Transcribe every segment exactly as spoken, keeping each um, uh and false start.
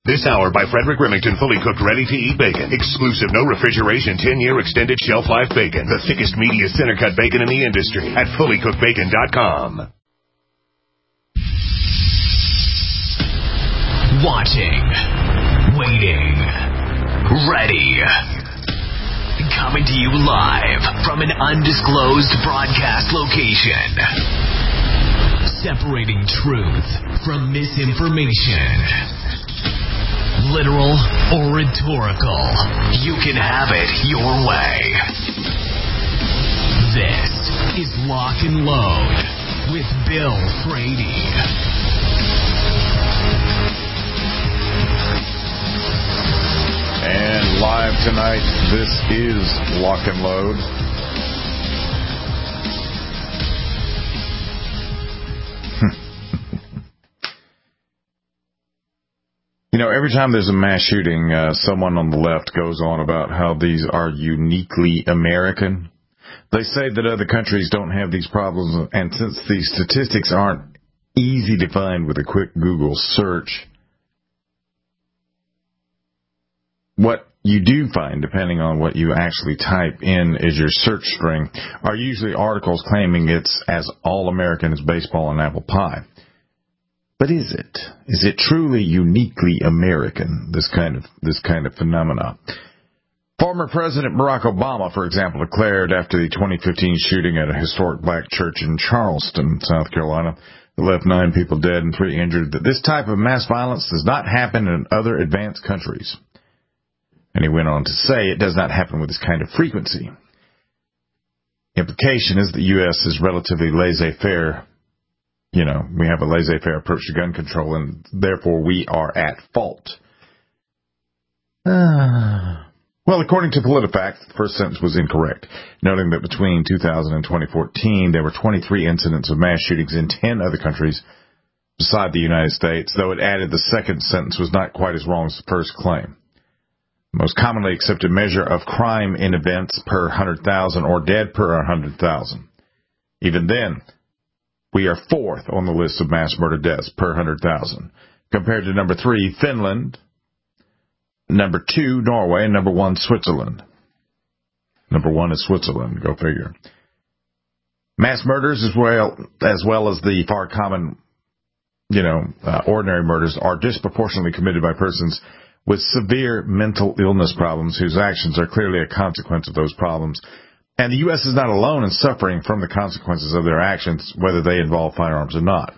This hour by Frederick Remington, fully cooked, ready-to-eat bacon. Exclusive, no refrigeration, ten-year extended shelf life bacon. The thickest, meatiest, center-cut bacon in the industry at fully cooked bacon dot com. Watching, waiting, ready. Coming to you live from an undisclosed broadcast location. Separating truth from misinformation. Literal or rhetorical, you can have it your way. This is Lock and Load with Bill Frady. And live tonight, this is Lock and Load. You know, every time there's a mass shooting, uh, someone on the left goes on about how these are uniquely American. They say that other countries don't have these problems, and since these statistics aren't easy to find with a quick Google search, what you do find, depending on what you actually type in as your search string, are usually articles claiming it's as all-American as baseball and apple pie. But is it? Is it truly uniquely American, this kind of this kind of phenomena? Former President Barack Obama, for example, declared after the twenty fifteen shooting at a historic black church in Charleston, South Carolina, that left nine people dead and three injured, that this type of mass violence does not happen in other advanced countries. And he went on to say it does not happen with this kind of frequency. Implication is the U S is relatively laissez-faire. You know, we have a laissez-faire approach to gun control, and therefore we are at fault. Uh, well, according to PolitiFact, the first sentence was incorrect, noting that between two thousand and twenty fourteen, there were twenty-three incidents of mass shootings in ten other countries beside the United States, though it added the second sentence was not quite as wrong as the first claim. The most commonly accepted measure of crime in events per one hundred thousand or dead per one hundred thousand. Even then, we are fourth on the list of mass murder deaths per one hundred thousand, compared to number three, Finland, number two, Norway, and number one, Switzerland. Number one is Switzerland, go figure. Mass murders as well as well as the far common, you know, uh, ordinary murders are disproportionately committed by persons with severe mental illness problems whose actions are clearly a consequence of those problems. And the U S is not alone in suffering from the consequences of their actions, whether they involve firearms or not.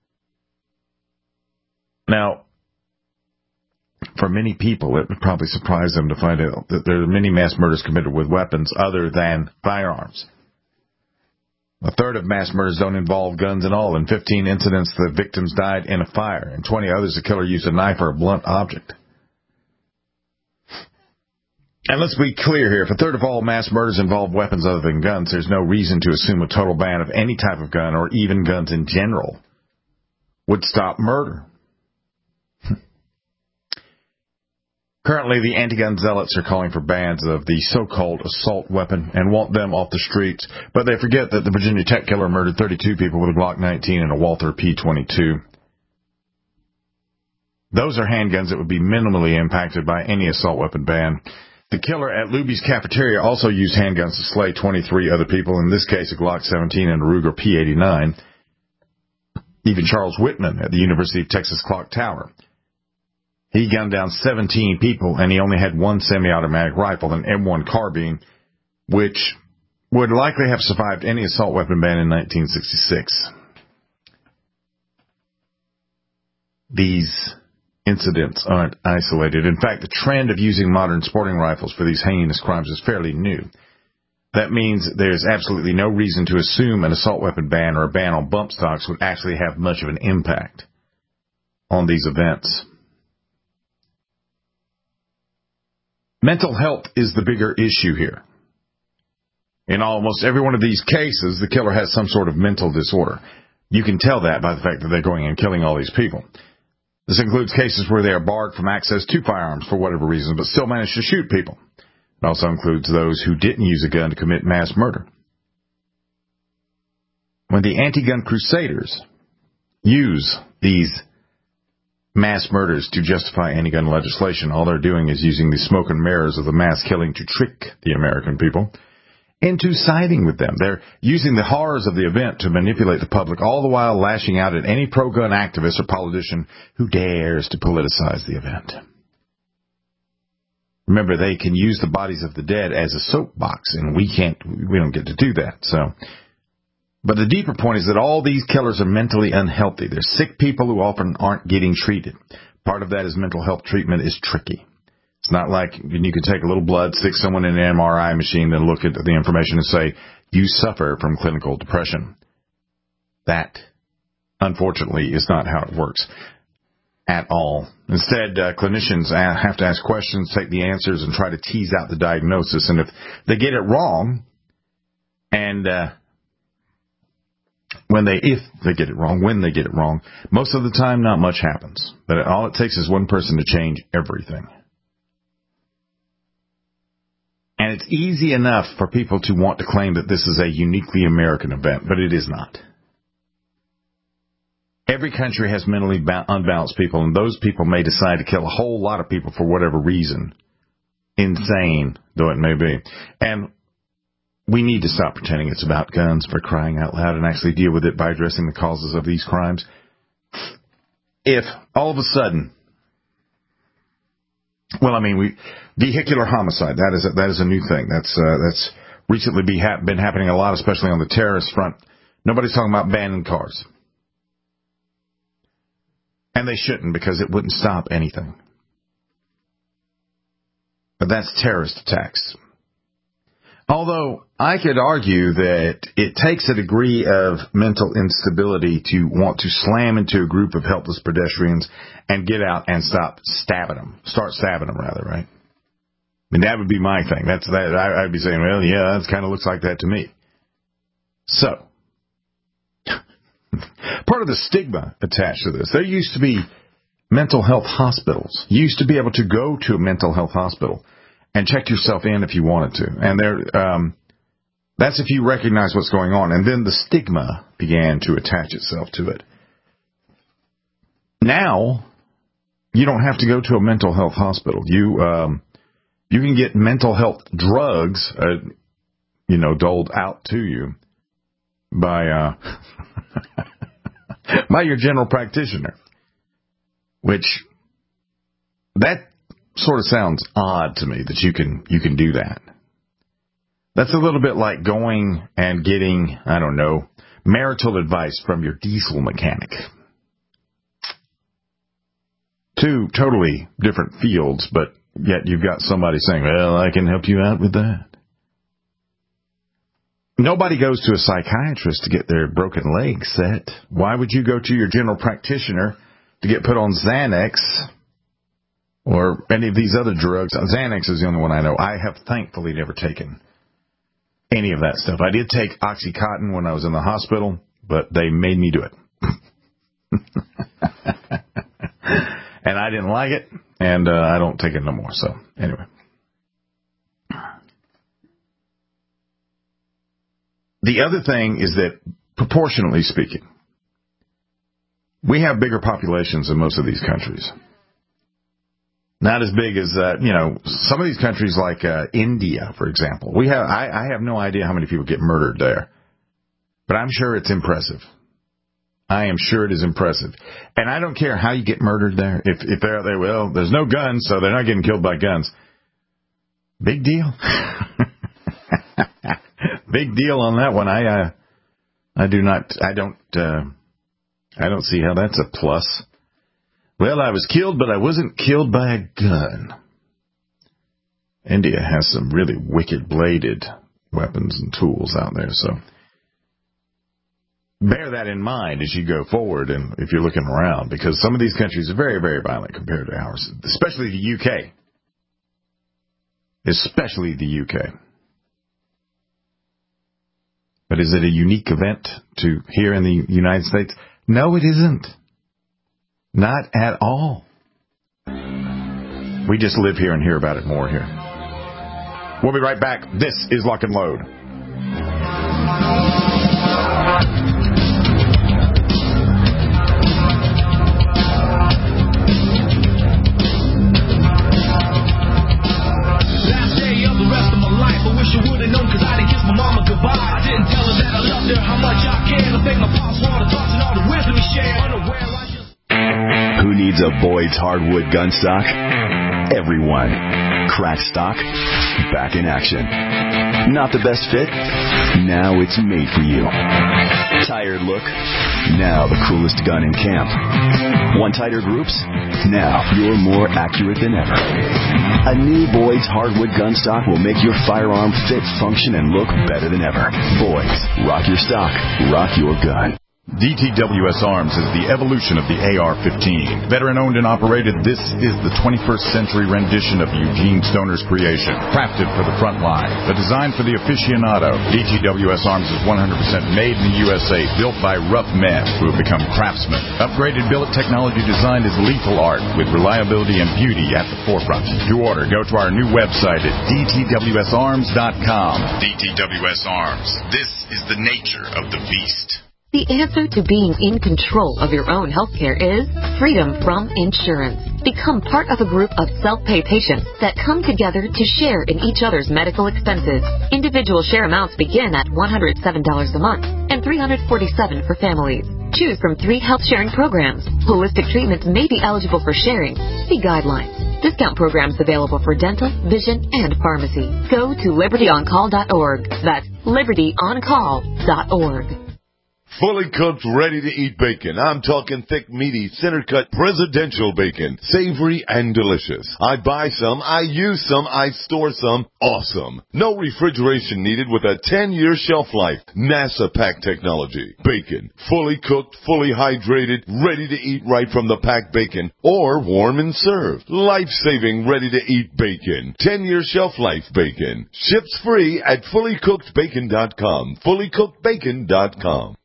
Now, for many people, it would probably surprise them to find out that there are many mass murders committed with weapons other than firearms. A third of mass murders don't involve guns at all. In fifteen incidents, the victims died in a fire. In twenty others, the killer used a knife or a blunt object. And let's be clear here, if a third of all mass murders involve weapons other than guns, there's no reason to assume a total ban of any type of gun, or even guns in general, would stop murder. Currently, the anti-gun zealots are calling for bans of the so-called assault weapon and want them off the streets, but they forget that the Virginia Tech killer murdered thirty-two people with a Glock nineteen and a Walther P twenty-two. Those are handguns that would be minimally impacted by any assault weapon ban. The killer at Luby's cafeteria also used handguns to slay twenty-three other people, in this case a Glock seventeen and a Ruger P eighty-nine. Even Charles Whitman at the University of Texas Clock Tower. He gunned down seventeen people, and he only had one semi-automatic rifle, an M one carbine, which would likely have survived any assault weapon ban in nineteen sixty-six. These incidents aren't isolated. In fact, the trend of using modern sporting rifles for these heinous crimes is fairly new. That means there's absolutely no reason to assume an assault weapon ban or a ban on bump stocks would actually have much of an impact on these events. Mental health is the bigger issue here. In almost every one of these cases, the killer has some sort of mental disorder. You can tell that by the fact that they're going and killing all these people. This includes cases where they are barred from access to firearms for whatever reason, but still manage to shoot people. It also includes those who didn't use a gun to commit mass murder. When the anti-gun crusaders use these mass murders to justify anti-gun legislation. All they're doing is using the smoke and mirrors of the mass killing to trick the American people into siding with them. They're using the horrors of the event to manipulate the public, all the while lashing out at any pro-gun activist or politician who dares to politicize the event. Remember, they can use the bodies of the dead as a soapbox, and we can't, we don't get to do that. So, but the deeper point is that all these killers are mentally unhealthy. They're sick people who often aren't getting treated. Part of that is mental health treatment is tricky. It's not like you can take a little blood, stick someone in an M R I machine, then look at the information and say, you suffer from clinical depression. That, unfortunately, is not how it works at all. Instead, uh, clinicians have to ask questions, take the answers, and try to tease out the diagnosis. And if they get it wrong, and uh, when they, if they get it wrong, when they get it wrong, most of the time, not much happens. But all it takes is one person to change everything. And it's easy enough for people to want to claim that this is a uniquely American event, but it is not. Every country has mentally unbalanced people, and those people may decide to kill a whole lot of people for whatever reason, insane though it may be. And we need to stop pretending it's about guns, for crying out loud, and actually deal with it by addressing the causes of these crimes. If all of a sudden, well, I mean, we vehicular homicide, that is a, that is a new thing. That's uh, that's recently be ha- been happening a lot, especially on the terrorist front. Nobody's talking about banning cars. And they shouldn't, because it wouldn't stop anything. But that's terrorist attacks. Although I could argue that it takes a degree of mental instability to want to slam into a group of helpless pedestrians and get out and stop stabbing them. Start stabbing them, rather, right? I mean, that would be my thing. That's that. I, I'd be saying, well, yeah, that kind of looks like that to me. So, part of the stigma attached to this, there used to be mental health hospitals. You used to be able to go to a mental health hospital and check yourself in if you wanted to. And there, um, that's if you recognize what's going on. And then the stigma began to attach itself to it. Now, you don't have to go to a mental health hospital. You um, you can get mental health drugs, uh, you know, doled out to you by uh, by your general practitioner, which that sort of sounds odd to me that you can you can do that. That's a little bit like going and getting, I don't know, marital advice from your diesel mechanic. Two totally different fields, but yet you've got somebody saying, well, I can help you out with that. Nobody goes to a psychiatrist to get their broken leg set. Why would you go to your general practitioner to get put on Xanax or any of these other drugs? Xanax is the only one I know. I have thankfully never taken any of that stuff. I did take Oxycontin when I was in the hospital, but they made me do it. And I didn't like it, and uh, I don't take it no more. So, anyway. The other thing is that, proportionally speaking, we have bigger populations than most of these countries. Not as big as, uh, you know, some of these countries like uh, India, for example. We have I, I have no idea how many people get murdered there, but I'm sure it's impressive. I am sure it is impressive. And I don't care how you get murdered there. If if they're there, well, there's no guns, so they're not getting killed by guns. Big deal. Big deal on that one. I uh, I do not. I don't. Uh, I don't see how that's a plus. Well, I was killed, but I wasn't killed by a gun. India has some really wicked bladed weapons and tools out there, so bear that in mind as you go forward and if you're looking around, because some of these countries are very, very violent compared to ours, especially the U K. Especially the U K. But is it a unique event to here in the United States? No, it isn't. Not at all. We just live here and hear about it more here. We'll be right back. This is Lock and Load. Boyd's hardwood gun stock? Everyone. Cracked stock? Back in action. Not the best fit? Now it's made for you. Tired look? Now the coolest gun in camp. Want tighter groups? Now you're more accurate than ever. A new Boyd's hardwood gun stock will make your firearm fit, function, and look better than ever. Boyd's. Rock your stock. Rock your gun. D T W S Arms is the evolution of the A R fifteen. Veteran-owned and operated, this is the twenty-first century rendition of Eugene Stoner's creation. Crafted for the front line, but designed for the aficionado. D T W S Arms is one hundred percent made in the U S A, built by rough men who have become craftsmen. Upgraded billet technology designed as lethal art, with reliability and beauty at the forefront. To order, go to our new website at D T W S arms dot com. D T W S Arms. This is the nature of the beast. The answer to being in control of your own healthcare is freedom from insurance. Become part of a group of self-pay patients that come together to share in each other's medical expenses. Individual share amounts begin at one hundred seven dollars a month and three hundred forty-seven dollars for families. Choose from three health sharing programs. Holistic treatments may be eligible for sharing. See guidelines. Discount programs available for dental, vision, and pharmacy. Go to liberty on call dot org. That's liberty on call dot org. Fully cooked, ready-to-eat bacon. I'm talking thick, meaty, center-cut presidential bacon. Savory and delicious. I buy some, I use some, I store some. Awesome. No refrigeration needed with a ten-year shelf life. NASA pack technology. Bacon. Fully cooked, fully hydrated, ready to eat right from the packed bacon. Or warm and served. Life-saving, ready-to-eat bacon. ten-year shelf life bacon. Ships free at fully cooked bacon dot com. fully cooked bacon dot com.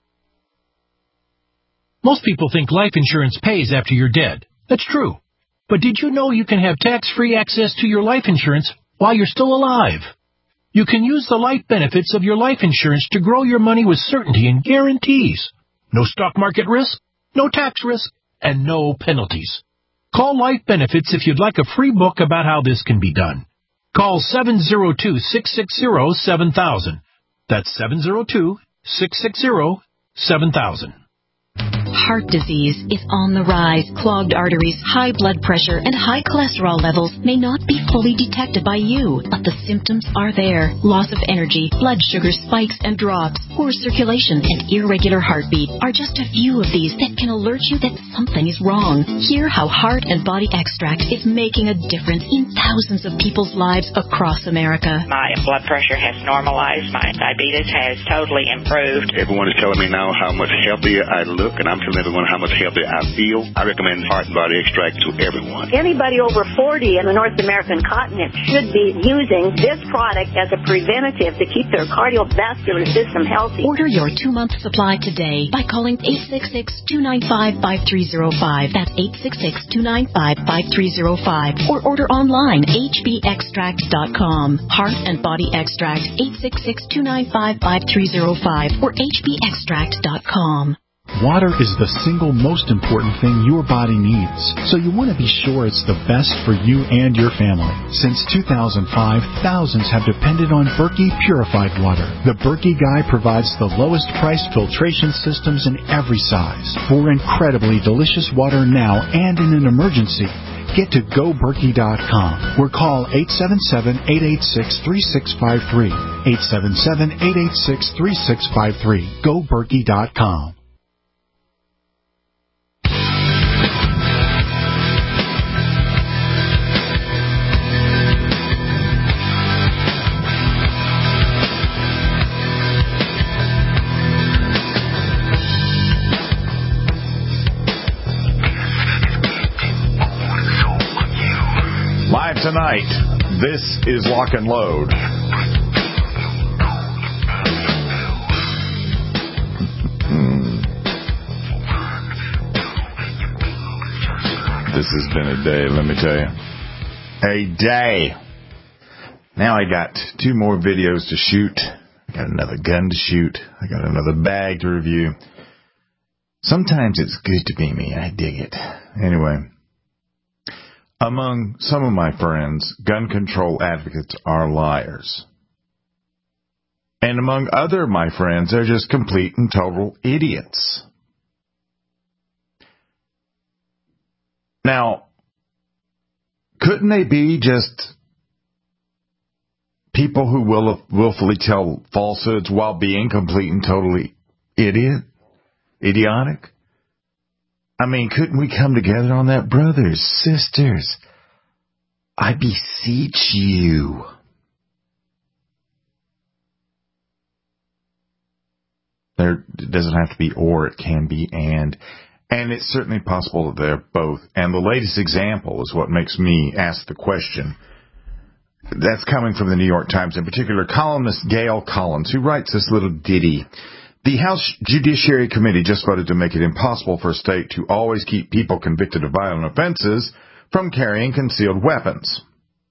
Most people think life insurance pays after you're dead. That's true. But did you know you can have tax-free access to your life insurance while you're still alive? You can use the life benefits of your life insurance to grow your money with certainty and guarantees. No stock market risk, no tax risk, and no penalties. Call Life Benefits if you'd like a free book about how this can be done. Call seven oh two, six six zero, seven thousand. That's seven oh two, six six zero, seven thousand. Heart disease is on the rise. Clogged arteries, high blood pressure, and high cholesterol levels may not be fully detected by you, but the symptoms are there. Loss of energy, blood sugar spikes and drops, poor circulation, and irregular heartbeat are just a few of these that can alert you that something is wrong. Hear how Heart and Body Extract is making a difference in thousands of people's lives across America. My blood pressure has normalized. My diabetes has totally improved. Everyone is telling me now how much healthier I look, and I'm telling everyone how much healthier I feel. I recommend Heart and Body Extract to everyone. Anybody over forty in the North American continent should be using this product as a preventative to keep their cardiovascular system healthy. Order your two-month supply today by calling eight six six, two nine five, five three zero five. That's eight six six, two nine five, five three zero five. Or order online, H B extract dot com. Heart and Body Extract, eight six six, two nine five, five three zero five or H B extract dot com. Water is the single most important thing your body needs, so you want to be sure it's the best for you and your family. Since two thousand five, thousands have depended on Berkey purified water. The Berkey Guy provides the lowest priced filtration systems in every size for incredibly delicious water now and in an emergency. Get to go berkey dot com or call eight seven seven, eight eight six, three six five three. eight seven seven, eight eight six, three six five three. go berkey dot com. Live tonight, this is Lock and Load. This has been a day, let me tell you. A day. Now I got two more videos to shoot. I got another gun to shoot. I got another bag to review. Sometimes it's good to be me. I dig it. Anyway. Among some of my friends, gun control advocates are liars. And among other of my friends, they're just complete and total idiots. Now, couldn't they be just people who will willfully tell falsehoods while being complete and totally idiot, idiotic? I mean, couldn't we come together on that, brothers, sisters? I beseech you. There it doesn't have to be or, it can be and. And it's certainly possible that they're both. And the latest example is what makes me ask the question. That's coming from the New York Times, in particular, columnist Gail Collins, who writes this little ditty. The House Judiciary Committee just voted to make it impossible for a state to always keep people convicted of violent offenses from carrying concealed weapons.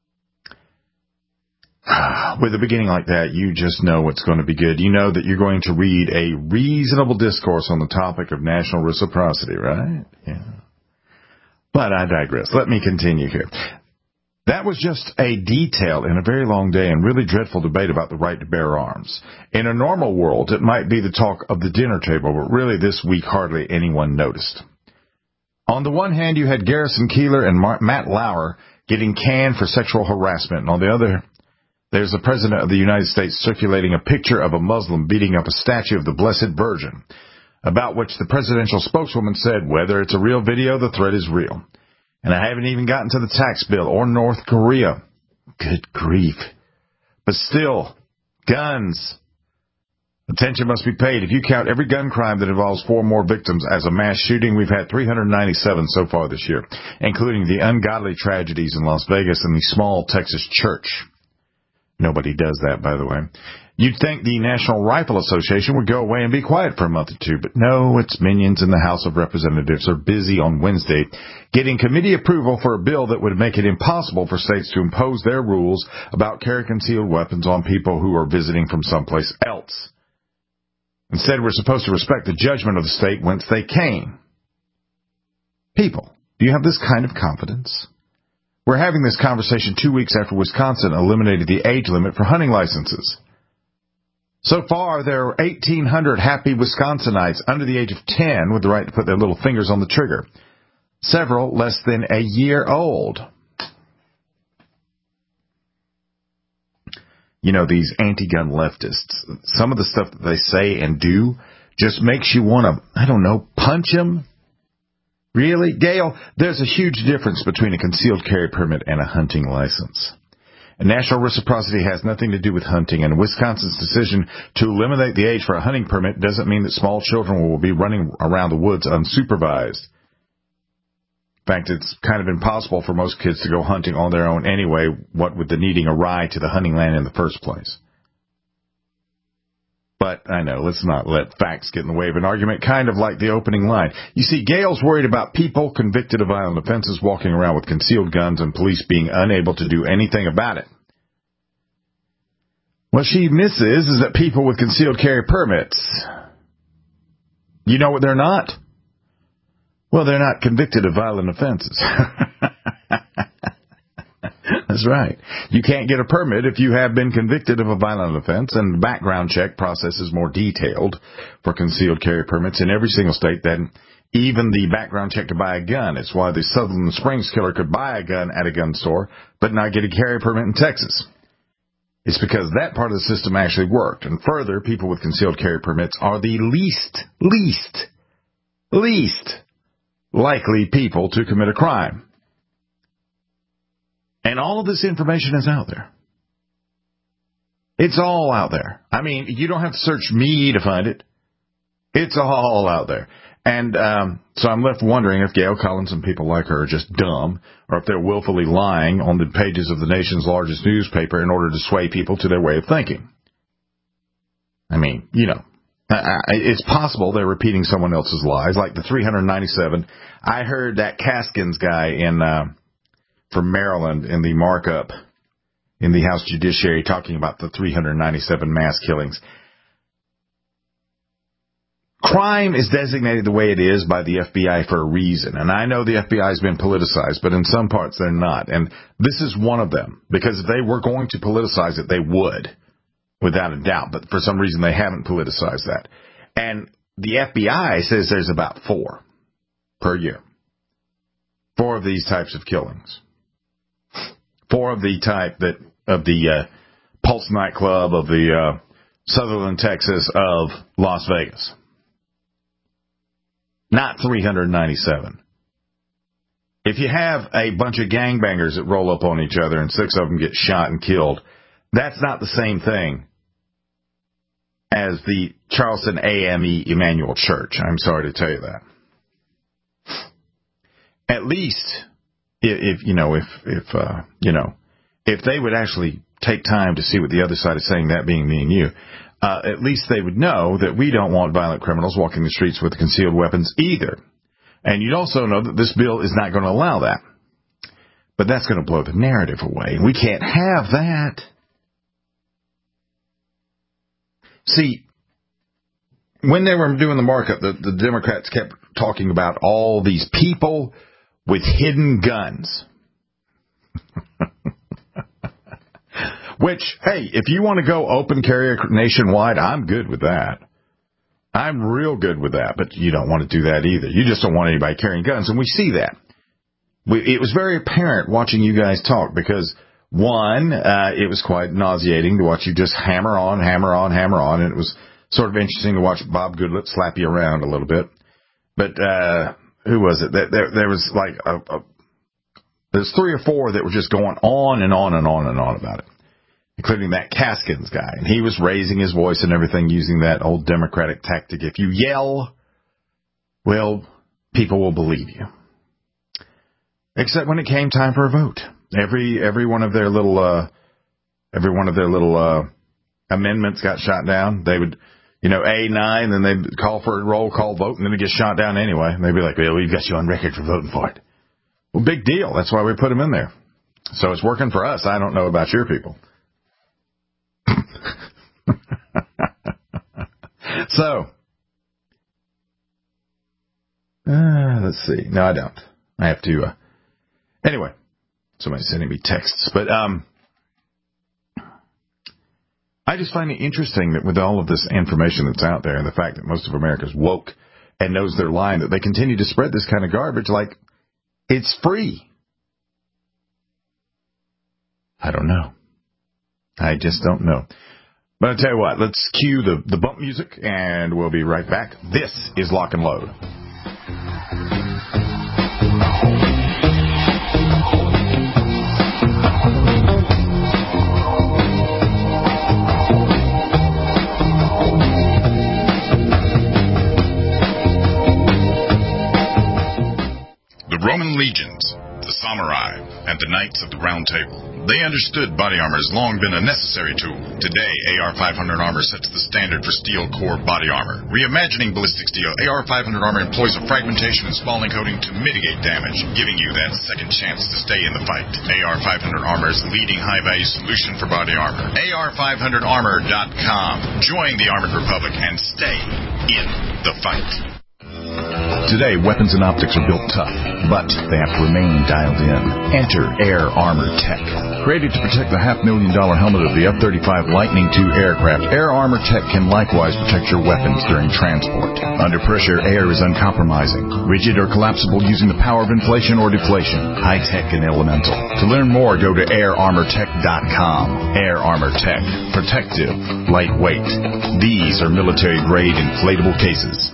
With a beginning like that, you just know what's going to be good. You know that you're going to read a reasonable discourse on the topic of national reciprocity, right? Yeah. But I digress. Let me continue here. That was just a detail in a very long day and really dreadful debate about the right to bear arms. In a normal world, it might be the talk of the dinner table, but really this week hardly anyone noticed. On the one hand, you had Garrison Keillor and Mar- Matt Lauer getting canned for sexual harassment, and on the other, there's the President of the United States circulating a picture of a Muslim beating up a statue of the Blessed Virgin, about which the presidential spokeswoman said, whether it's a real video, the threat is real. And I haven't even gotten to the tax bill or North Korea. Good grief. But still, guns. Attention must be paid. If you count every gun crime that involves four more victims as a mass shooting, we've had three hundred ninety-seven so far this year, including the ungodly tragedies in Las Vegas and the small Texas church. Nobody does that, by the way. You'd think the National Rifle Association would go away and be quiet for a month or two, but no, its minions in the House of Representatives are busy on Wednesday getting committee approval for a bill that would make it impossible for states to impose their rules about carrying concealed weapons on people who are visiting from someplace else. Instead, we're supposed to respect the judgment of the state whence they came. People, do you have this kind of confidence? We're having this conversation two weeks after Wisconsin eliminated the age limit for hunting licenses. So far, there are eighteen hundred happy Wisconsinites under the age of ten with the right to put their little fingers on the trigger. Several less than a year old. You know, these anti-gun leftists, some of the stuff that they say and do just makes you want to, I don't know, punch them. Really? Gail, there's a huge difference between a concealed carry permit and a hunting license. And national reciprocity has nothing to do with hunting, and Wisconsin's decision to eliminate the age for a hunting permit doesn't mean that small children will be running around the woods unsupervised. In fact, it's kind of impossible for most kids to go hunting on their own anyway, what with the needing a ride to the hunting land in the first place. But I know, let's not let facts get in the way of an argument, kind of like the opening line. You see, Gail's worried about people convicted of violent offenses walking around with concealed guns and police being unable to do anything about it. What she misses is that people with concealed carry permits, you know what they're not? Well, they're not convicted of violent offenses. That's right. You can't get a permit if you have been convicted of a violent offense, and the background check process is more detailed for concealed carry permits in every single state than even the background check to buy a gun. It's why the Sutherland Springs killer could buy a gun at a gun store but not get a carry permit in Texas. It's because that part of the system actually worked. And further, people with concealed carry permits are the least, least, least likely people to commit a crime. And all of this information is out there. It's all out there. I mean, you don't have to search me to find it. It's all out there. And um, so I'm left wondering if Gail Collins and people like her are just dumb, or if they're willfully lying on the pages of the nation's largest newspaper in order to sway people to their way of thinking. I mean, you know, it's possible they're repeating someone else's lies, like the three hundred ninety-seven. I heard that Caskins guy in uh, from Maryland in the markup in the House Judiciary talking about the three hundred ninety-seven mass killings. Crime is designated the way it is by the F B I for a reason. And I know the F B I has been politicized, but in some parts they're not. And this is one of them, because if they were going to politicize it, they would, without a doubt. But for some reason they haven't politicized that. And the F B I says there's about four per year. four of these types of killings. Four of the type that of the uh, Pulse nightclub of the uh, Sutherland, Texas of Las Vegas. Not three hundred ninety-seven. If you have a bunch of gangbangers that roll up on each other and six of them get shot and killed, that's not the same thing as the Charleston A M E Emmanuel Church. I'm sorry to tell you that. At least, if, if you know, if if uh, you know, if they would actually take time to see what the other side is saying, that being me and you, uh, at least they would know that we don't want violent criminals walking the streets with concealed weapons either. And you'd also know that this bill is not going to allow that. But that's going to blow the narrative away. We can't have that. See, when they were doing the markup, the, the Democrats kept talking about all these people with hidden guns. Which, hey, if you want to go open carry nationwide, I'm good with that. I'm real good with that, but you don't want to do that either. You just don't want anybody carrying guns, and we see that. We, it was very apparent watching you guys talk because, one, uh, it was quite nauseating to watch you just hammer on, hammer on, hammer on, and it was sort of interesting to watch Bob Goodlett slap you around a little bit. But uh, who was it? There, there was like a, a, there's three or four that were just going on and on and on and on about it, including that Caskins guy. And he was raising his voice and everything using that old Democratic tactic. If you yell, well, people will believe you. Except when it came time for a vote. Every every one of their little uh, every one of their little uh, amendments got shot down. They would, you know, A nine, then they'd call for a roll call vote, and then it gets shot down anyway. And they'd be like, well, we've got you on record for voting for it. Well, big deal. That's why we put them in there. So it's working for us. I don't know about your people. So, uh, let's see. No, I don't. I have to. Uh, anyway, somebody's sending me texts, but um, I just find it interesting that with all of this information that's out there, and the fact that most of America's woke and knows their line, that they continue to spread this kind of garbage like it's free. I don't know. I just don't know. But I'll tell you what, let's cue the, the bump music, and we'll be right back. This is Lock and Load. The Roman legions, the samurai, and the knights of the Round Table. They understood body armor has long been a necessary tool. Today, A R five hundred armor sets the standard for steel core body armor. Reimagining ballistic steel, A R five hundred armor employs a fragmentation and spalling coating to mitigate damage, giving you that second chance to stay in the fight. A R five hundred armor is the leading high-value solution for body armor. A R five hundred armor dot com. Join the Armored Republic and stay in the fight. Today, weapons and optics are built tough, but they have to remain dialed in. Enter Air Armor Tech. Created to protect the half-million dollar helmet of the F thirty-five Lightning two aircraft, Air Armor Tech can likewise protect your weapons during transport. Under pressure, air is uncompromising, rigid or collapsible using the power of inflation or deflation, high-tech and elemental. To learn more, go to air armor tech dot com. Air Armor Tech. Protective. Lightweight. These are military-grade inflatable cases.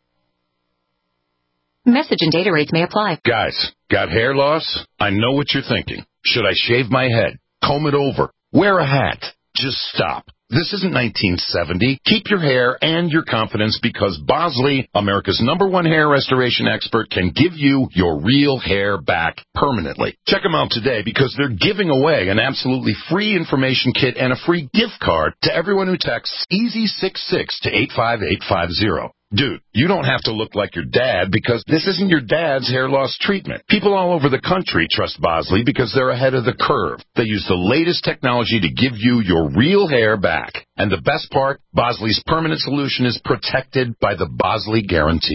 Message and data rates may apply. Guys, got hair loss? I know what you're thinking. Should I shave my head? Comb it over? Wear a hat? Just stop. This isn't nineteen seventy. Keep your hair and your confidence because Bosley, America's number one hair restoration expert, can give you your real hair back permanently. Check them out today because they're giving away an absolutely free information kit and a free gift card to everyone who texts easy six six to eight five eight five zero. Dude, you don't have to look like your dad because this isn't your dad's hair loss treatment. People all over the country trust Bosley because they're ahead of the curve. They use the latest technology to give you your real hair back. And the best part, Bosley's permanent solution is protected by the Bosley Guarantee.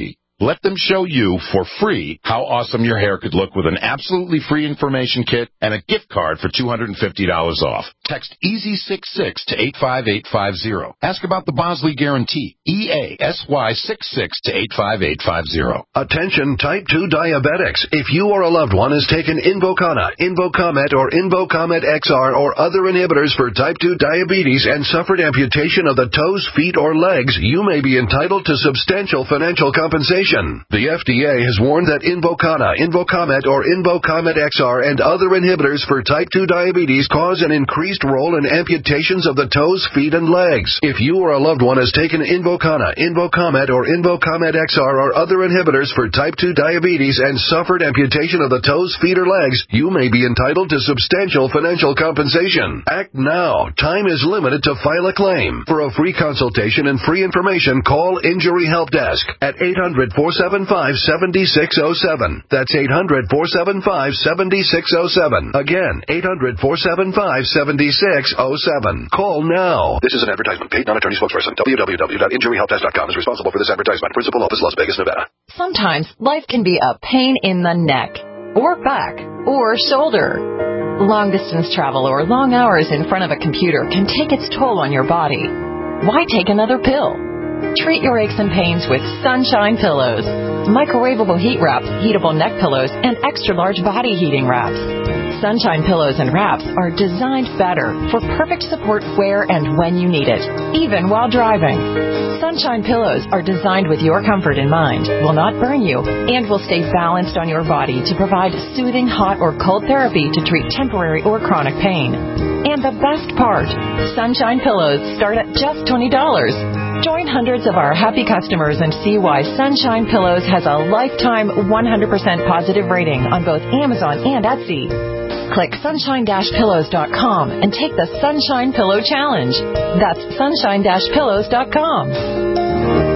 Let them show you for free how awesome your hair could look with an absolutely free information kit and a gift card for two hundred fifty dollars off. Text EASY sixty-six to eight five eight five zero. Ask about the Bosley Guarantee. E A S Y sixty-six to eight five eight five zero. Attention type two diabetics. If you or a loved one has taken Invokana, Invocomet, or Invocomet X R or other inhibitors for type two diabetes and suffered amputation of the toes, feet, or legs, you may be entitled to substantial financial compensation. The F D A has warned that Invokana, Invocomet, or Invocomet X R and other inhibitors for type two diabetes cause an increased role in amputations of the toes, feet, and legs. If you or a loved one has taken Invokana, Invocomet, or Invocomet X R or other inhibitors for type two diabetes and suffered amputation of the toes, feet, or legs, you may be entitled to substantial financial compensation. Act now. Time is limited to file a claim. For a free consultation and free information, call Injury Help Desk at eight hundred, four seven five, seven six zero seven. That's eight hundred, four seven five, seven six zero seven. Again, eight hundred, four seven five, seven six zero seven. Call now. This is an advertisement. Paid non-attorney spokesperson. w w w dot injury help desk dot com is responsible for this advertisement. Principal office, Las Vegas, Nevada. Sometimes life can be a pain in the neck, or back, or shoulder. Long-distance travel or long hours in front of a computer can take its toll on your body. Why take another pill? Treat your aches and pains with Sunshine Pillows. Microwavable heat wraps, heatable neck pillows, and extra-large body heating wraps. Sunshine Pillows and wraps are designed better for perfect support where and when you need it, even while driving. Sunshine Pillows are designed with your comfort in mind, will not burn you, and will stay balanced on your body to provide soothing hot or cold therapy to treat temporary or chronic pain. And the best part, Sunshine Pillows start at just twenty dollars. Join hundreds of our happy customers and see why Sunshine Pillows has a lifetime one hundred percent positive rating on both Amazon and Etsy. Click sunshine dash pillows dot com and take the Sunshine Pillow Challenge. That's sunshine dash pillows dot com.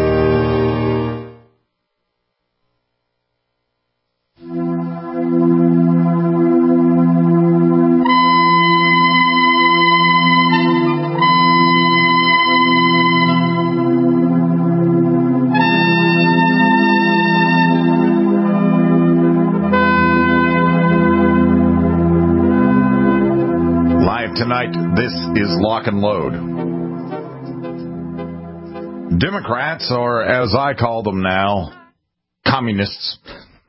Tonight, this is Lock and Load. Democrats, or as I call them now, communists.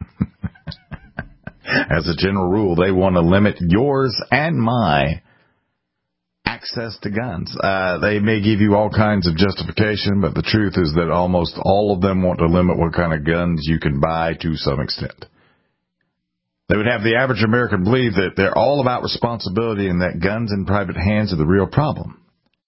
As a general rule, they want to limit yours and my access to guns. Uh, they may give you all kinds of justification, but the truth is that almost all of them want to limit what kind of guns you can buy to some extent. They would have the average American believe that they're all about responsibility and that guns in private hands are the real problem.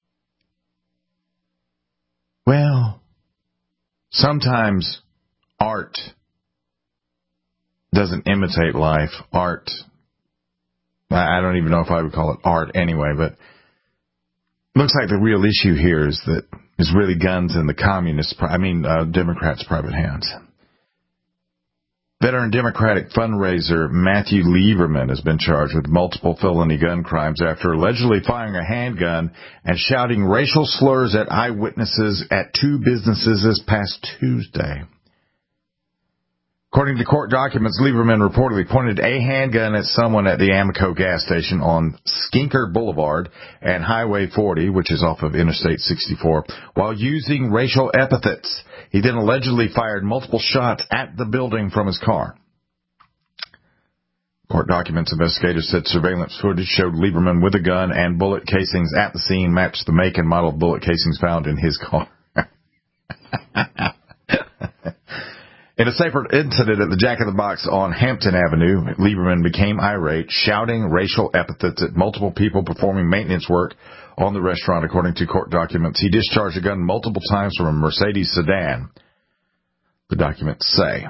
Well, sometimes art doesn't imitate life. Art, I don't even know if I would call it art anyway, but it looks like the real issue here is that is really guns in the communist, I mean, uh, Democrats' private hands. Veteran Democratic fundraiser Matthew Lieberman has been charged with multiple felony gun crimes after allegedly firing a handgun and shouting racial slurs at eyewitnesses at two businesses this past Tuesday. According to court documents, Lieberman reportedly pointed a handgun at someone at the Amoco gas station on Skinker Boulevard and Highway forty, which is off of Interstate sixty-four, while using racial epithets. He then allegedly fired multiple shots at the building from his car. Court documents investigators said surveillance footage showed Lieberman with a gun and bullet casings at the scene matched the make and model of bullet casings found in his car. In a separate incident at the Jack in the Box on Hampton Avenue, Lieberman became irate, shouting racial epithets at multiple people performing maintenance work on the restaurant, according to court documents. He discharged a gun multiple times from a Mercedes sedan, the documents say.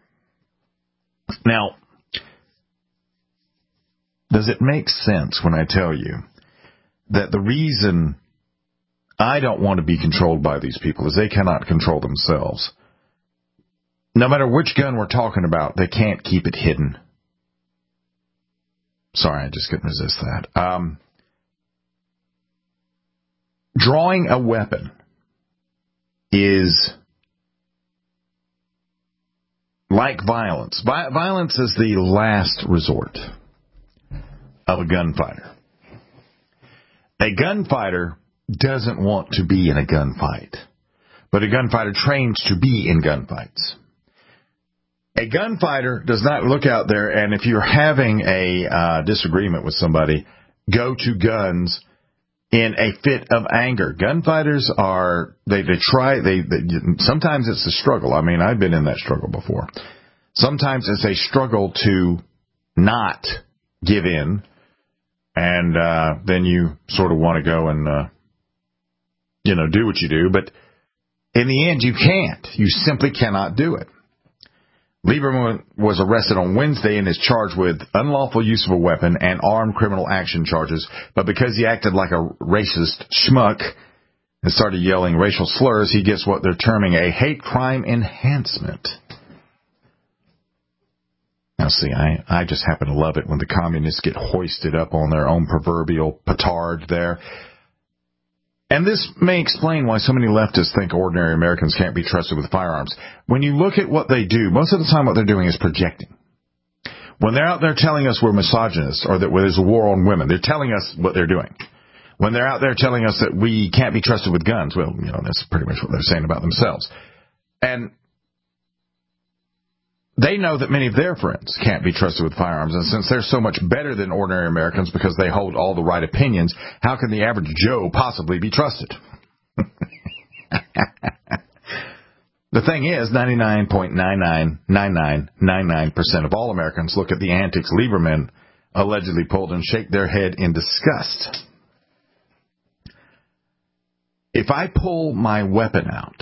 Now, does it make sense when I tell you that the reason I don't want to be controlled by these people is they cannot control themselves? No matter which gun we're talking about, they can't keep it hidden. Sorry, I just couldn't resist that. Um, drawing a weapon is like violence. Vi- violence is the last resort of a gunfighter. A gunfighter doesn't want to be in a gunfight, but a gunfighter trains to be in gunfights. A gunfighter does not look out there, and if you're having a uh, disagreement with somebody, go to guns in a fit of anger. Gunfighters are, they, they try, they, they sometimes it's a struggle. I mean, I've been in that struggle before. Sometimes it's a struggle to not give in, and uh, then you sort of want to go and, uh, you know, do what you do. But in the end, you can't. You simply cannot do it. Lieberman was arrested on Wednesday and is charged with unlawful use of a weapon and armed criminal action charges. But because he acted like a racist schmuck and started yelling racial slurs, he gets what they're terming a hate crime enhancement. Now, see, I, I just happen to love it when the communists get hoisted up on their own proverbial petard there. And this may explain why so many leftists think ordinary Americans can't be trusted with firearms. When you look at what they do, most of the time what they're doing is projecting. When they're out there telling us we're misogynists or that there's a war on women, they're telling us what they're doing. When they're out there telling us that we can't be trusted with guns, well, you know, that's pretty much what they're saying about themselves. And they know that many of their friends can't be trusted with firearms, and since they're so much better than ordinary Americans because they hold all the right opinions, how can the average Joe possibly be trusted? The thing is, ninety-nine point nine nine nine nine nine nine percent of all Americans look at the antics Lieberman allegedly pulled and shake their head in disgust. If I pull my weapon out,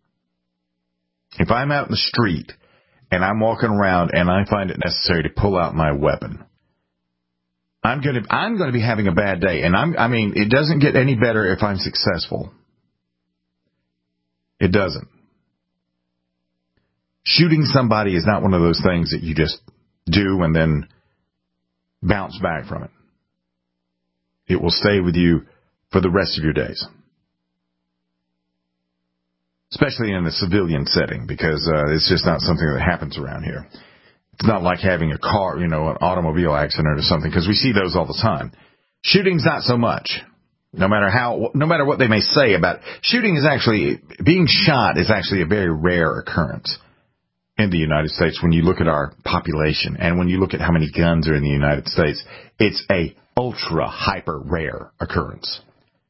if I'm out in the street, and I'm walking around and I find it necessary to pull out my weapon, I'm going to I'm going to be having a bad day. And I'm I mean, it doesn't get any better if I'm successful. It doesn't. Shooting somebody is not one of those things that you just do and then bounce back from it. It will stay with you for the rest of your days. Especially in a civilian setting, because uh, it's just not something that happens around here. It's not like having a car, you know, an automobile accident or something, because we see those all the time. Shooting's not so much. No matter how, no matter what they may say about it. Shooting is actually, being shot is actually a very rare occurrence in the United States when you look at our population and when you look at how many guns are in the United States. It's a ultra hyper rare occurrence.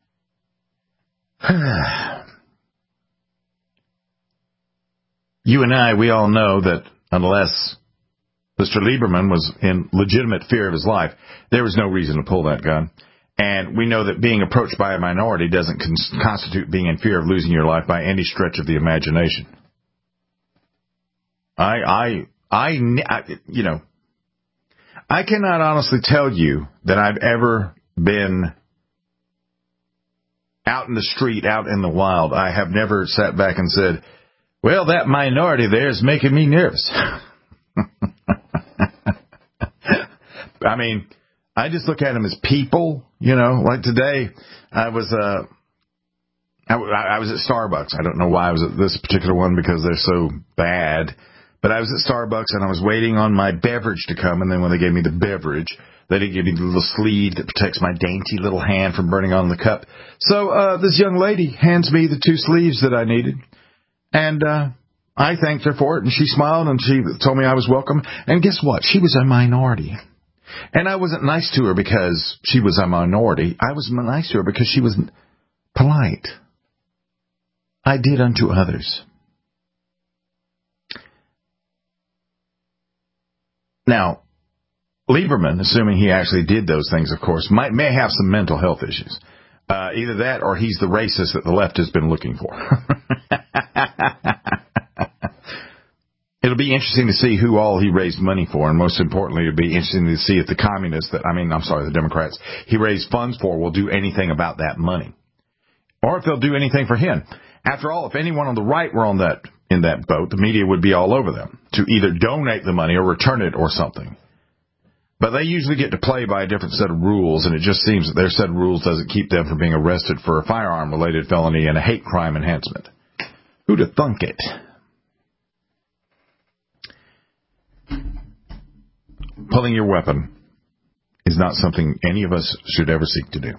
You and I, we all know that unless Mister Lieberman was in legitimate fear of his life, there was no reason to pull that gun. And we know that being approached by a minority doesn't cons- constitute being in fear of losing your life by any stretch of the imagination. I, I, I, I, you know, I cannot honestly tell you that I've ever been out in the street, out in the wild. I have never sat back and said, well, that minority there is making me nervous. I mean, I just look at them as people, you know. Like today, I was uh, I, I was at Starbucks. I don't know why I was at this particular one because they're so bad. But I was at Starbucks and I was waiting on my beverage to come. And then when they gave me the beverage, they didn't give me the little sleeve that protects my dainty little hand from burning on the cup. So uh, this young lady hands me the two sleeves that I needed. And uh, I thanked her for it, and she smiled, and she told me I was welcome. And guess what? She was a minority. And I wasn't nice to her because she was a minority. I was nice to her because she was polite. I did unto others. Now, Lieberman, assuming he actually did those things, of course, might may have some mental health issues. Uh, either that or he's the racist that the left has been looking for. It'll be interesting to see who all he raised money for, and most importantly, it'll be interesting to see if the communists that, I mean, I'm sorry, the Democrats he raised funds for will do anything about that money. Or if they'll do anything for him. After all, if anyone on the right were on that in that boat, the media would be all over them to either donate the money or return it or something. But they usually get to play by a different set of rules, and it just seems that their set of rules doesn't keep them from being arrested for a firearm-related felony and a hate crime enhancement. Who'd have thunk it? pulling your weapon is not something any of us should ever seek to do.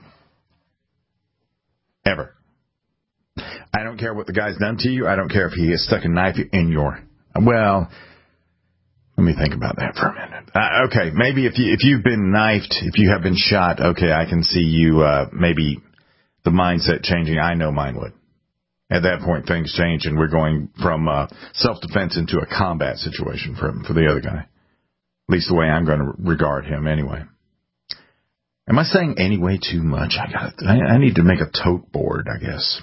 Ever. I don't care what the guy's done to you. I don't care if he has stuck a knife in your... Well, let me think about that for a minute. Uh, okay, maybe if, you, if you've been knifed, if you have been shot, okay, I can see you uh, maybe the mindset changing. I know mine would. At that point, things change, and we're going from uh, self-defense into a combat situation for for the other guy. At least the way I'm going to regard him anyway. Am I saying anyway too much? I got. I, I need to make a tote board, I guess.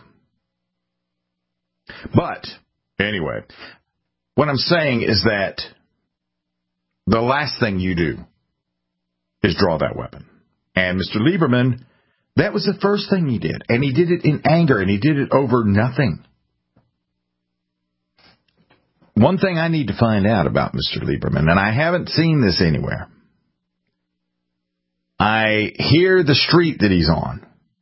But, anyway, what I'm saying is that the last thing you do is draw that weapon. And Mister Lieberman, that was the first thing he did. And he did it in anger, and he did it over nothing. One thing I need to find out about Mister Lieberman, and I haven't seen this anywhere. I hear the street that he's on.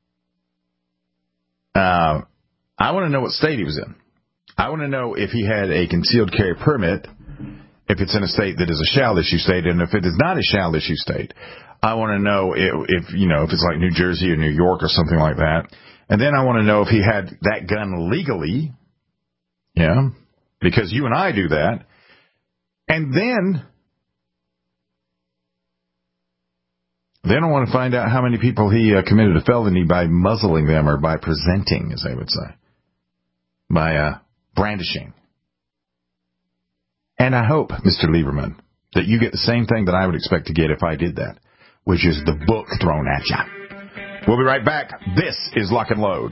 Uh, I want to know what state he was in. I want to know if he had a concealed carry permit, if it's in a state that is a shall issue state, and if it is not a shall issue state. I want to know if, if, you know, if it's like New Jersey or New York or something like that. And then I want to know if he had that gun legally. Yeah, because you and I do that. And then, then I want to find out how many people he uh, committed a felony by muzzling them, or by presenting, as they would say, by uh, brandishing. And I hope, Mister Lieberman, that you get the same thing that I would expect to get if I did that, which is the book thrown at you. We'll be right back. This is Lock and Load.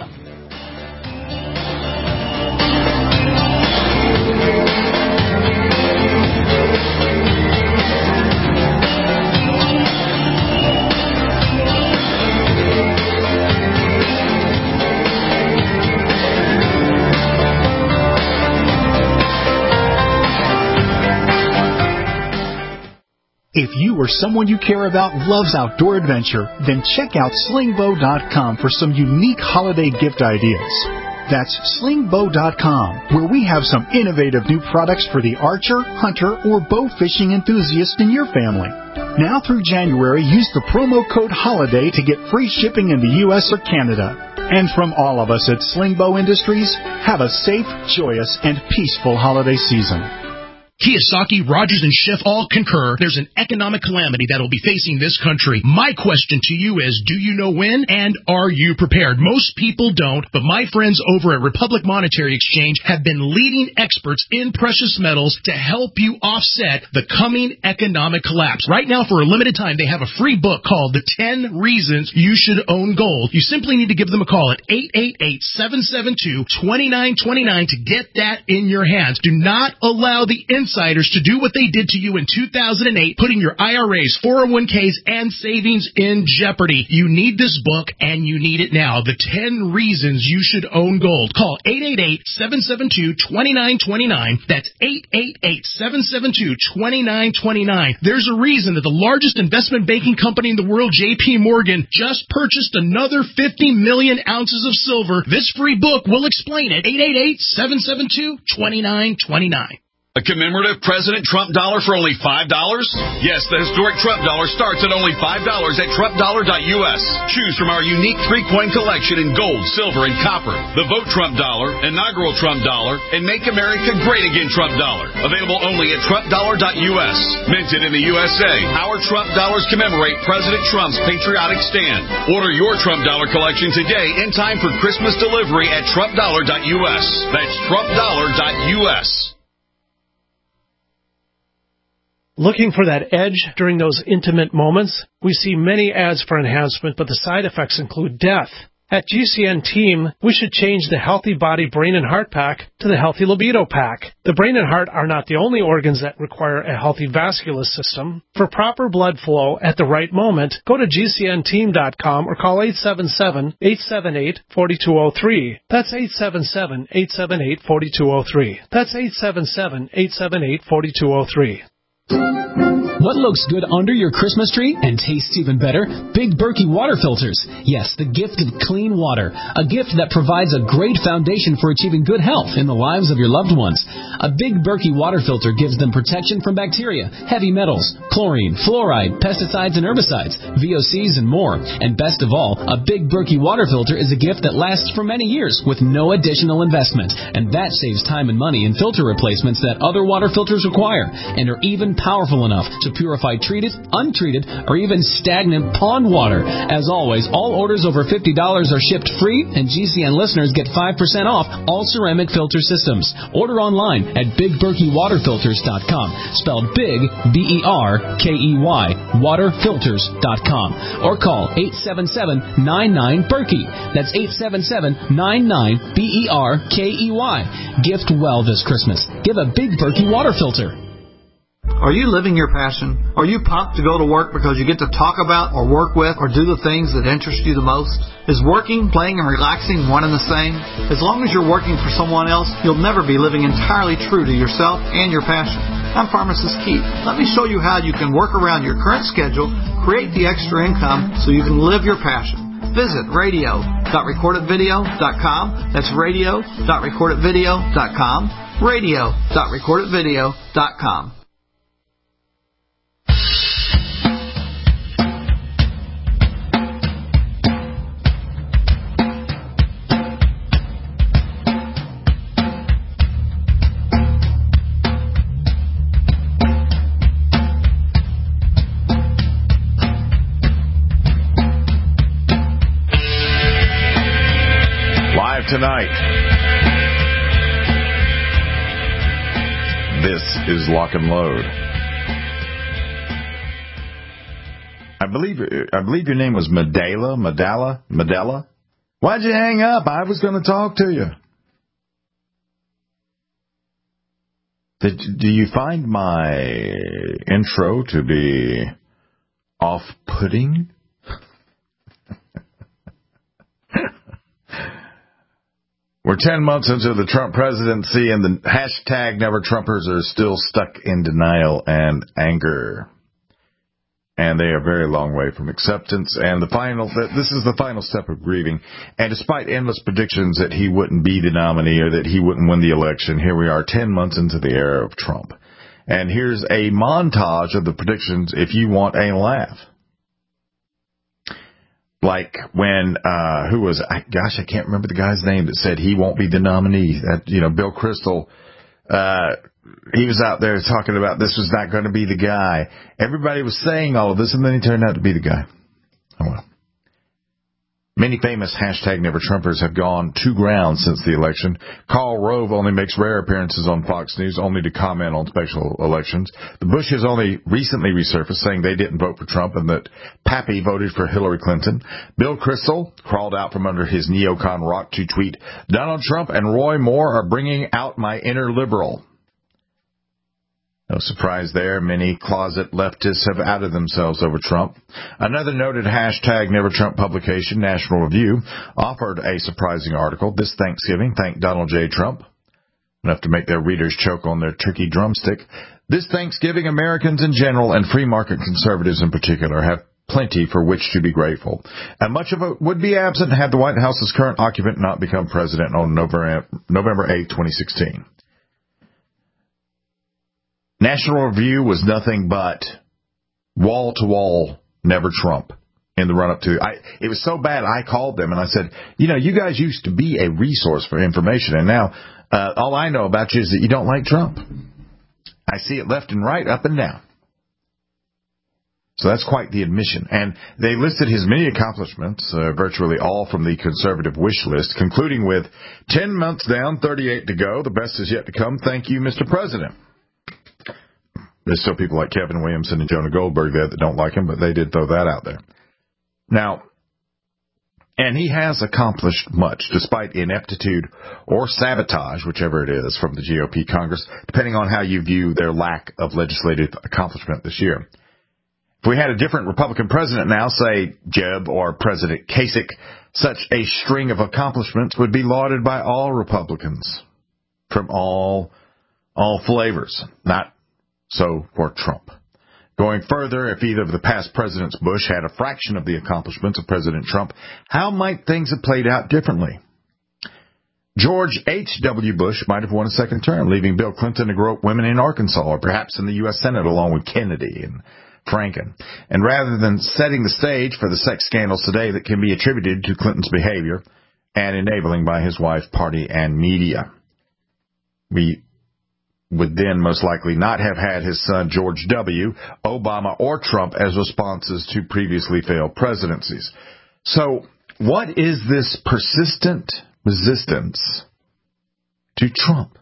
If you or someone you care about loves outdoor adventure, then check out sling bow dot com for some unique holiday gift ideas. That's sling bow dot com, where we have some innovative new products for the archer, hunter, or bow fishing enthusiast in your family. Now through January, use the promo code HOLIDAY to get free shipping in the U S or Canada. And from all of us at Sling Bow Industries, have a safe, joyous, and peaceful holiday season. Kiyosaki, Rogers, and Schiff all concur there's an economic calamity that will be facing this country. My question to you is, do you know when, and are you prepared? Most people don't, but my friends over at Republic Monetary Exchange have been leading experts in precious metals to help you offset the coming economic collapse. Right now, for a limited time, they have a free book called The ten Reasons You Should Own Gold. You simply need to give them a call at eight eight eight, seven seven two, two nine two nine to get that in your hands. Do not allow the insiders to do what they did to you in two thousand eight, putting your I R As, four oh one k's, and savings in jeopardy. You need this book, and you need it now. The ten Reasons You Should Own Gold. Call eight eight eight, seven seven two, two nine two nine. That's eight eight eight, seven seven two, two nine two nine. There's a reason that the largest investment banking company in the world, J P Morgan, just purchased another fifty million ounces of silver. This free book will explain it. eight eight eight, seven seven two, two nine two nine. A commemorative President Trump dollar for only five dollars? Yes, the historic Trump dollar starts at only five dollars at trump dollar dot U S. Choose from our unique three-coin collection in gold, silver, and copper. The Vote Trump dollar, inaugural Trump dollar, and Make America Great Again Trump dollar. Available only at trump dollar dot U S. Minted in the U S A, our Trump dollars commemorate President Trump's patriotic stand. Order your Trump dollar collection today in time for Christmas delivery at trump dollar dot U S. That's trump dollar dot U S. Looking for that edge during those intimate moments? We see many ads for enhancement, but the side effects include death. At G C N Team, we should change the Healthy Body Brain and Heart Pack to the Healthy Libido Pack. The brain and heart are not the only organs that require a healthy vascular system. For proper blood flow at the right moment, go to G C N team dot com or call eight seven seven, eight seven eight, four two zero three. That's eight seven seven, eight seven eight, four two zero three. That's eight seven seven, eight seven eight, four two zero three. What looks good under your Christmas tree and tastes even better? Big Berkey water filters. Yes, the gift of clean water. A gift that provides a great foundation for achieving good health in the lives of your loved ones. A Big Berkey water filter gives them protection from bacteria, heavy metals, chlorine, fluoride, pesticides and herbicides, V O Cs, and more. And best of all, a Big Berkey water filter is a gift that lasts for many years with no additional investment. And that saves time and money in filter replacements that other water filters require, and are even powerful enough to purify treated, untreated, or even stagnant pond water. As always, all orders over fifty dollars are shipped free, and G C N listeners get five percent off all ceramic filter systems. Order online at big berkey water filters dot com, spelled big, B E R K E Y, water filters dot com, or call eight seven seven, nine nine, Berkey. That's eight seven seven, nine nine, B E R K E Y. Gift well this Christmas. Give a Big Berkey water filter. Are you living your passion? Are you pumped to go to work because you get to talk about or work with or do the things that interest you the most? Is working, playing, and relaxing one and the same? As long as you're working for someone else, you'll never be living entirely true to yourself and your passion. I'm Pharmacist Keith. Let me show you how you can work around your current schedule, create the extra income so you can live your passion. Visit radio dot record it video dot com. That's radio dot record it video dot com. radio dot record it video dot com. Tonight, this is Lock and Load. I believe I believe your name was Medela, Medela, Medela. Why'd you hang up? I was going to talk to you. Did, do you find my intro to be off-putting? We're ten months into the Trump presidency, and the hashtag Never Trumpers are still stuck in denial and anger. And they are a very long way from acceptance. And the final, this is the final step of grieving. And despite endless predictions that he wouldn't be the nominee or that he wouldn't win the election, here we are ten months into the era of Trump. And here's a montage of the predictions if you want a laugh. Like when, uh, who was, gosh, I can't remember the guy's name that said he won't be the nominee. That, you know, Bill Kristol, uh, he was out there talking about this was not going to be the guy. Everybody was saying all of this, and then he turned out to be the guy. Oh, well. Many famous hashtag Never Trumpers have gone to ground since the election. Karl Rove only makes rare appearances on Fox News, only to comment on special elections. The Bushes only recently resurfaced, saying they didn't vote for Trump and that Pappy voted for Hillary Clinton. Bill Kristol crawled out from under his neocon rock to tweet, Donald Trump and Roy Moore are bringing out my inner liberal. No surprise there. Many closet leftists have outed themselves over Trump. Another noted hashtag Never Trump publication, National Review, offered a surprising article this Thanksgiving. Thank Donald J. Trump. Enough to make their readers choke on their turkey drumstick. This Thanksgiving, Americans in general and free market conservatives in particular have plenty for which to be grateful. And much of it would be absent had the White House's current occupant not become president on November eighth, twenty sixteen. National Review was nothing but wall-to-wall Never Trump in the run-up to. I, it was so bad, I called them and I said, you know, you guys used to be a resource for information, and now uh, all I know about you is that you don't like Trump. I see it left and right, up and down. So that's quite the admission. And they listed his many accomplishments, uh, virtually all from the conservative wish list, concluding with, ten months down, thirty-eight to go, the best is yet to come, thank you, Mister President. There's still people like Kevin Williamson and Jonah Goldberg there that don't like him, but they did throw that out there. Now, and he has accomplished much, despite ineptitude or sabotage, whichever it is, from the G O P Congress, depending on how you view their lack of legislative accomplishment this year. If we had a different Republican president now, say Jeb or President Kasich, such a string of accomplishments would be lauded by all Republicans from all all flavors, not so for Trump. Going further, if either of the past presidents Bush had a fraction of the accomplishments of President Trump, how might things have played out differently? George H W. Bush might have won a second term, leaving Bill Clinton to grow up women in Arkansas or perhaps in the U S Senate along with Kennedy and Franken. And rather than setting the stage for the sex scandals today that can be attributed to Clinton's behavior and enabling by his wife, party, and media, we would then most likely not have had his son George W., Obama, or Trump as responses to previously failed presidencies. So what is this persistent resistance to Trump?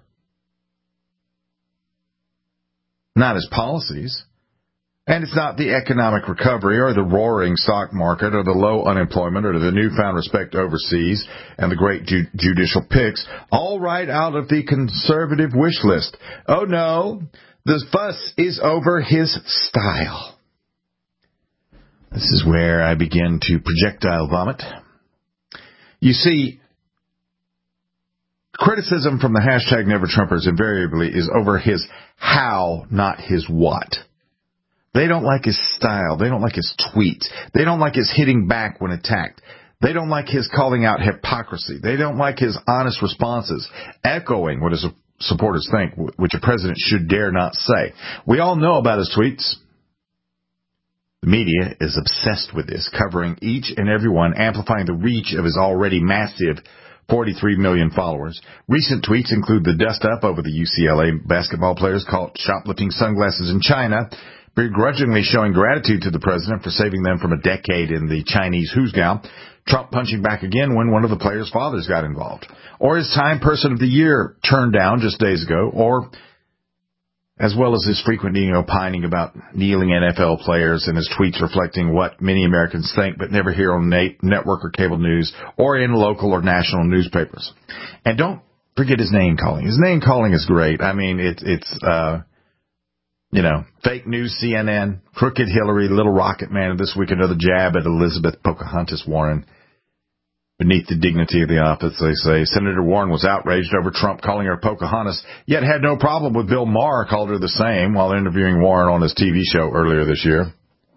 Not his policies. And it's not the economic recovery or the roaring stock market or the low unemployment or the newfound respect overseas and the great ju- judicial picks, all right out of the conservative wish list. Oh, no, the fuss is over his style. This is where I begin to projectile vomit. You see, criticism from the hashtag Never Trumpers invariably is over his how, not his what. They don't like his style. They don't like his tweets. They don't like his hitting back when attacked. They don't like his calling out hypocrisy. They don't like his honest responses, echoing what his supporters think, which a president should dare not say. We all know about his tweets. The media is obsessed with this, covering each and every one, amplifying the reach of his already massive forty-three million followers. Recent tweets include the dust-up over the U C L A basketball players caught shoplifting sunglasses in China, begrudgingly showing gratitude to the president for saving them from a decade in the Chinese Hoosgow, Trump punching back again when one of the players' fathers got involved, or his Time Person of the Year turned down just days ago, or as well as his frequent opining about kneeling N F L players and his tweets reflecting what many Americans think but never hear on network or cable news or in local or national newspapers. And don't forget his name calling. His name calling is great. I mean, it, it's, uh, You know, fake news C N N, crooked Hillary, little rocket man, and this week another jab at Elizabeth Pocahontas Warren. Beneath the dignity of the office, they say. Senator Warren was outraged over Trump calling her Pocahontas, yet had no problem with Bill Maher called her the same while interviewing Warren on his T V show earlier this year.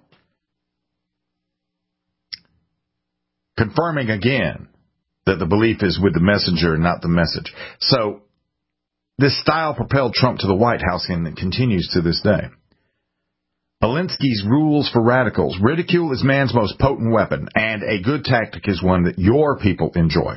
Confirming again that the belief is with the messenger, not the message. So, this style propelled Trump to the White House and it continues to this day. Alinsky's rules for radicals. Ridicule is man's most potent weapon, and a good tactic is one that your people enjoy.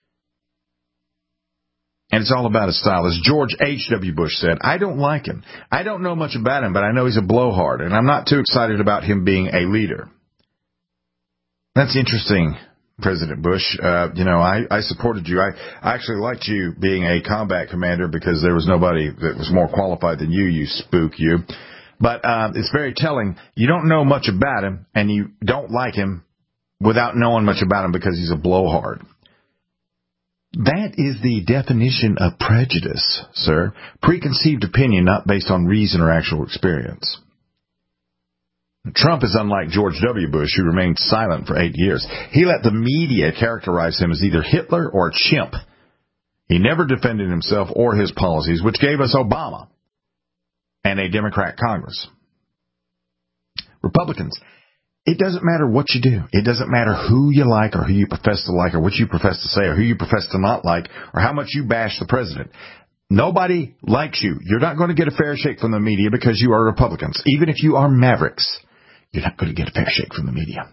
And it's all about his style. As George H W. Bush said, I don't like him. I don't know much about him, but I know he's a blowhard, and I'm not too excited about him being a leader. That's interesting, President Bush. Uh, you know, I, I supported you. I, I actually liked you being a combat commander because there was nobody that was more qualified than you, you spook, you. But uh, it's very telling. You don't know much about him, and you don't like him without knowing much about him because he's a blowhard. That is the definition of prejudice, sir. Preconceived opinion not based on reason or actual experience. Trump is unlike George W. Bush, who remained silent for eight years. He let the media characterize him as either Hitler or a chimp. He never defended himself or his policies, which gave us Obama and a Democrat Congress. Republicans, it doesn't matter what you do. It doesn't matter who you like or who you profess to like or what you profess to say or who you profess to not like or how much you bash the president. Nobody likes you. You're not going to get a fair shake from the media because you are Republicans. Even if you are mavericks, you're not going to get a fair shake from the media.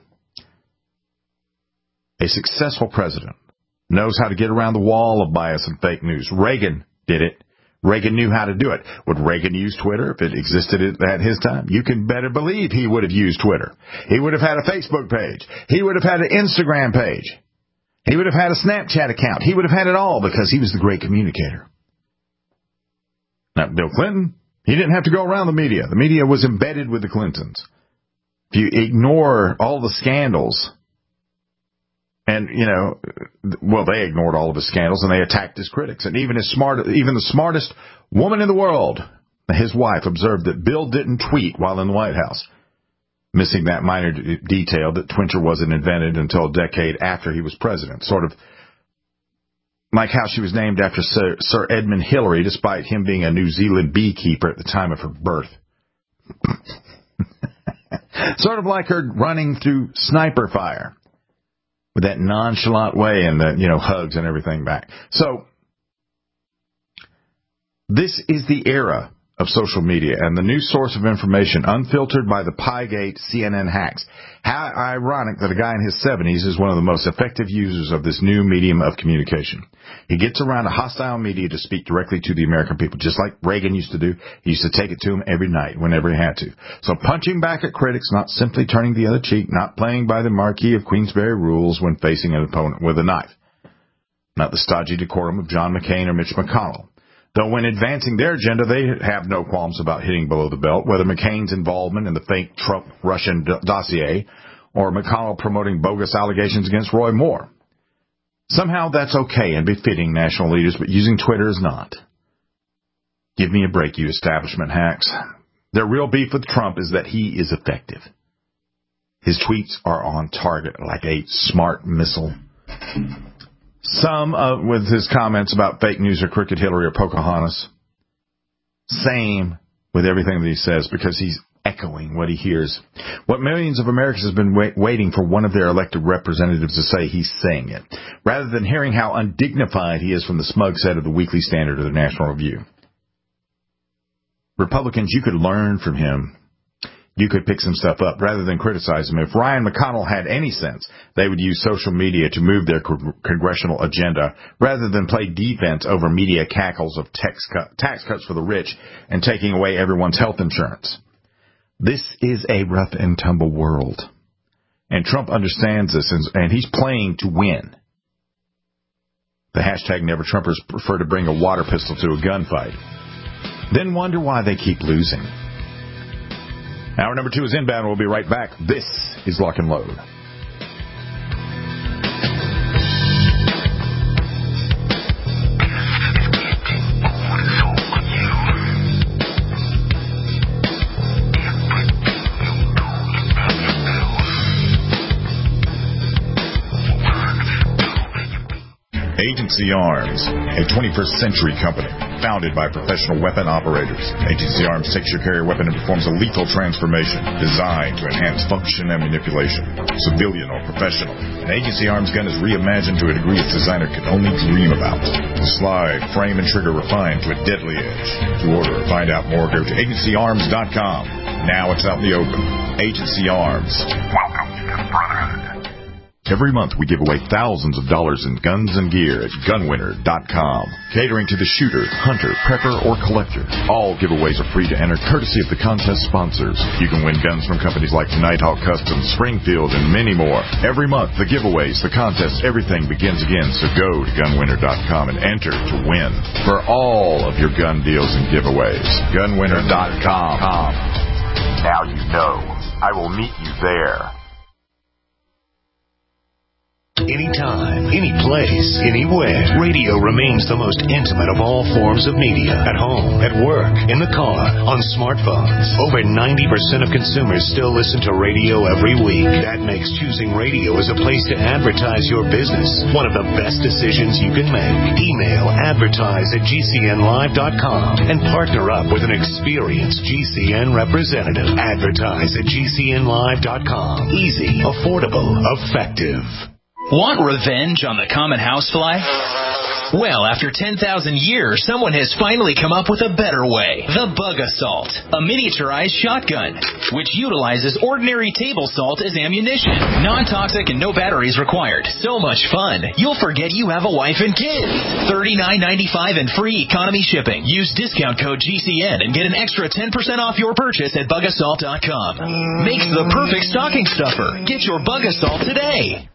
A successful president knows how to get around the wall of bias and fake news. Reagan did it. Reagan knew how to do it. Would Reagan use Twitter if it existed at his time? You can better believe he would have used Twitter. He would have had a Facebook page. He would have had an Instagram page. He would have had a Snapchat account. He would have had it all because he was the great communicator. Now, Bill Clinton, he didn't have to go around the media. The media was embedded with the Clintons. If you ignore all the scandals, and, you know, well, they ignored all of his scandals and they attacked his critics. And even his smart, even the smartest woman in the world, his wife, observed that Bill didn't tweet while in the White House, missing that minor d- detail that Twitter wasn't invented until a decade after he was president. Sort of like how she was named after Sir, Sir Edmund Hillary, despite him being a New Zealand beekeeper at the time of her birth. Sort of like her running through sniper fire with that nonchalant way and the, you know, hugs and everything back. So this is the era of social media and the new source of information, unfiltered by the Piegate C N N hacks. How ironic that a guy in his seventies is one of the most effective users of this new medium of communication. He gets around a hostile media to speak directly to the American people, just like Reagan used to do. He used to take it to them every night, whenever he had to. So punching back at critics, not simply turning the other cheek, not playing by the Marquis of Queensberry rules when facing an opponent with a knife. Not the stodgy decorum of John McCain or Mitch McConnell. Though when advancing their agenda, they have no qualms about hitting below the belt, whether McCain's involvement in the fake Trump Russian d- dossier or McConnell promoting bogus allegations against Roy Moore. Somehow that's okay and befitting national leaders, but using Twitter is not. Give me a break, you establishment hacks. Their real beef with Trump is that he is effective. His tweets are on target like a smart missile. Some uh, with his comments about fake news or crooked Hillary or Pocahontas. Same with everything that he says because he's echoing what he hears. What millions of Americans have been wait- waiting for one of their elected representatives to say, he's saying it, rather than hearing how undignified he is from the smug set of the Weekly Standard or the National Review. Republicans, you could learn from him. You could pick some stuff up rather than criticize him. If Ryan McConnell had any sense, they would use social media to move their co- congressional agenda rather than play defense over media cackles of tax, cut, tax cuts for the rich and taking away everyone's health insurance. This is a rough and tumble world. And Trump understands this, and, and he's playing to win. The hashtag Never Trumpers prefer to bring a water pistol to a gunfight, then wonder why they keep losing. Hour number two is inbound. We'll be right back. This is Lock and Load. Agency Arms, a twenty-first century company founded by professional weapon operators. Agency Arms takes your carrier weapon and performs a lethal transformation designed to enhance function and manipulation. Civilian or professional, an Agency Arms gun is reimagined to a degree its designer could only dream about. The slide, frame, and trigger refined to a deadly edge. To order or find out more, go to agency arms dot com. Now it's out in the open. Agency Arms. Welcome to the Brotherhood. Every month we give away thousands of dollars in guns and gear at gun winner dot com. Catering to the shooter, hunter, prepper, or collector. All giveaways are free to enter, courtesy of the contest sponsors. You can win guns from companies like Nighthawk Customs, Springfield, and many more. Every month, the giveaways, the contests, everything begins again. So go to gun winner dot com and enter to win for all of your gun deals and giveaways. gun winner dot com. Now you know. I will meet you there. Anytime, any place, anywhere. Radio remains the most intimate of all forms of media. At home, at work, in the car, on smartphones. Over ninety percent of consumers still listen to radio every week. That makes choosing radio as a place to advertise your business one of the best decisions you can make. Email advertise at g c n live dot com and partner up with an experienced G C N representative. Advertise at g c n live dot com. Easy, affordable, effective. Want revenge on the common housefly? Well, after ten thousand years, someone has finally come up with a better way. The Bug Assault, a miniaturized shotgun, which utilizes ordinary table salt as ammunition. Non-toxic and no batteries required. So much fun, you'll forget you have a wife and kids. thirty-nine ninety-five and free economy shipping. Use discount code G C N and get an extra ten percent off your purchase at bug assault dot com. Makes the perfect stocking stuffer. Get your Bug Assault today.